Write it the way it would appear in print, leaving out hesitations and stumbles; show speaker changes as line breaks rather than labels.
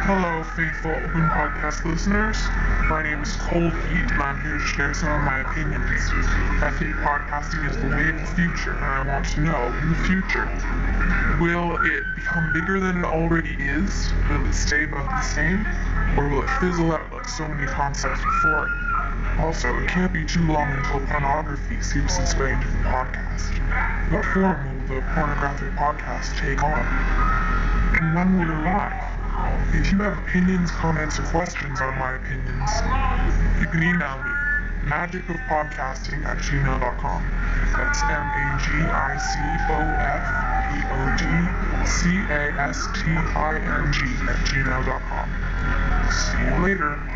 Hello, faithful Open Podcast listeners. My name is Cold Heat, and I'm here to share some of my opinions. I think podcasting is the way of the future, and I want to know, in the future, will it become bigger than it already is? Will it stay about the same? Or will it fizzle out like so many concepts before it? Also, it can't be too long until pornography seeps its way into the podcast. What form will the pornographic podcast take on? And when will it arrive? If you have opinions, comments, or questions on my opinions, you can email me, magicofpodcasting@gmail.com. That's magicofpodcasting@gmail.com. See you later.